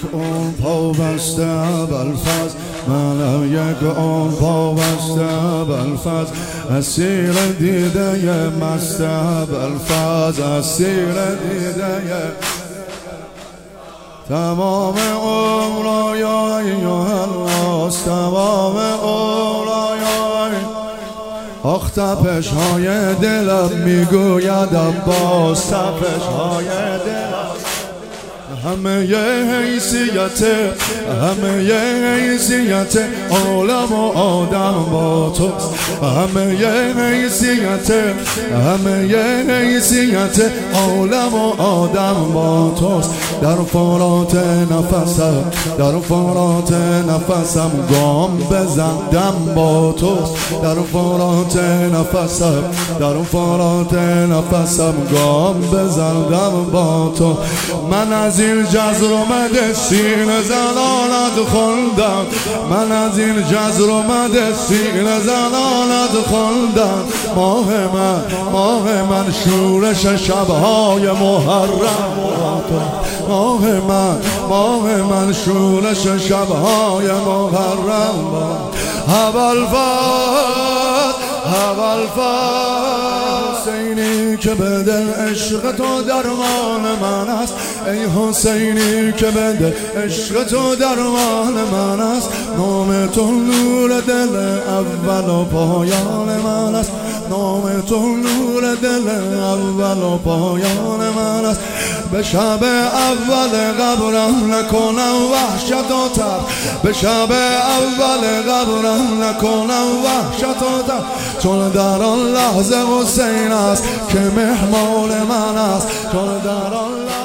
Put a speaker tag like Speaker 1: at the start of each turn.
Speaker 1: اون پا بسته ابوالفضل، منم یک اون پا بسته ابوالفضل، اسیر دیده مست ابوالفضل، اسیر دیده تمام عمرای الله، تمام عمرای آخ تپش های دلم میگوید عباس، تپش های دلم همه ی حیثیت، همه ی حیثیت عالم و آدم با توست، همه ی حیثیت، همه ی حیثیت عالم و آدم با توست. در فرات نفسم، در فرات نفسم گام بزندم با توست، در فرات نفسم، در فرات نفسم گام بزندم با تو. من از این جزر اومده سینه زلالت خوندم، من از این جزر اومده سینه زلالت خوندم. ماه من، ماه من شورش شبهای محرم، ماه من، ماه من شورش شبهای محرم. ابوالفضل، ابوالفضل حسینی که به دل عشق تو درمان من است، ای حسینی که به دل عشق تو درمان من است. نام تو نور دل اول و پایان من است، نام تو نور دل اول و پایان من است. به شب اول قبرم نکنم وحشت و تب، به شب اول قبرم نکنم وحشت و تب، چون در آن لحظه حسین است که مهمان من است، چون در آن